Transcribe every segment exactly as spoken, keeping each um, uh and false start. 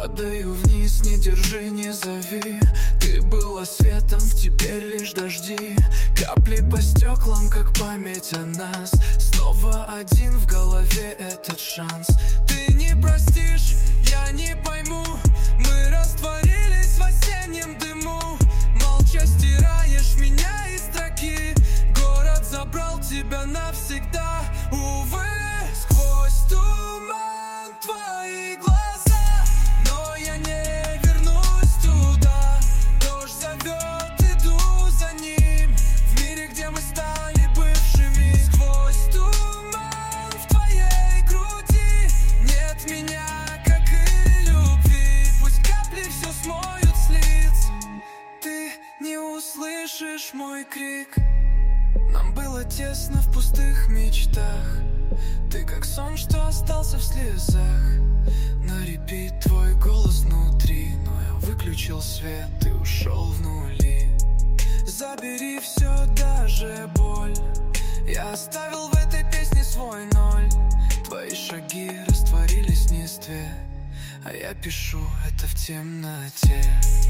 Падаю вниз, не держи, не зови. Ты была светом, теперь лишь дожди. Капли по стеклам, как память о нас. Снова один в голове этот шанс. Ты не простишь, я не пойму. Мы растворились в осеннем дыму. Молча стираешь меня из строки. Город забрал тебя навсегда. Увы, сквозь туман твои глаза, но я не вернусь туда. Дождь зовет, иду за ним. В мире, где мы стали бывшими. Сквозь туман в твоей груди нет меня, как и любви. Пусть капли все смоют с лиц, ты не услышишь мой крик. Нам было тесно в пустых мечтах. Ты как сон, что остался в слезах. На репит твой голос внутри. Но я выключил свет, ты ушел в нули. Забери все, даже боль. Я оставил в этой песне свой ноль. Твои шаги растворились в нестве, а я пишу это в темноте.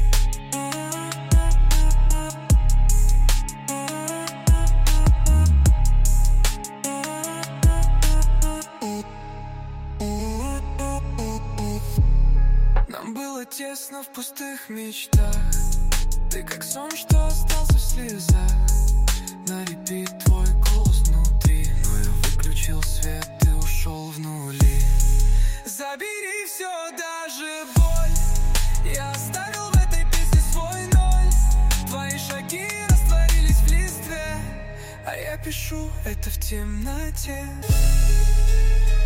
Было тесно в пустых мечтах. Ты как сон, что остался в слезах. На репит твой голос внутри. Но я выключил свет, ты ушел в нули. Забери все, даже боль. Я оставил в этой песне свой ноль. Твои шаги растворились в листве, а я пишу это в темноте.